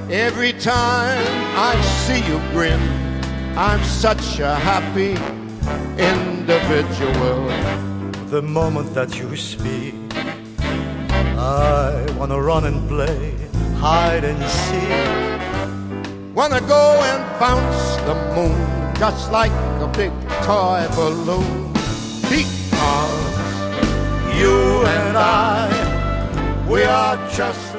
Every time I see you grin, I'm such a happy individual. The moment that you speak, I wanna run and play hide and seek. Wanna go and bounce the moon just like a big toy balloon. Because you and I, we are just